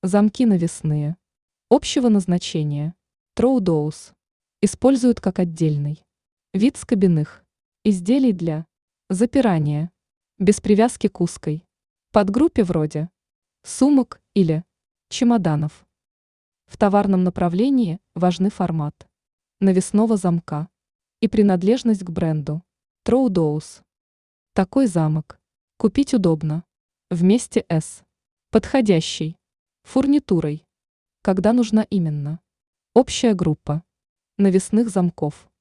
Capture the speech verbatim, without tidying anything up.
Замки навесные. Общего назначения. Троудоус. Используют как отдельный вид скобяных изделий для запирания, без привязки к узкой подгруппе вроде сумок или чемоданов. В товарном направлении важны формат навесного замка и принадлежность к бренду Троудоус. Такой замок купить удобно вместе с подходящей фурнитурой, когда нужна именно общая группа навесных замков.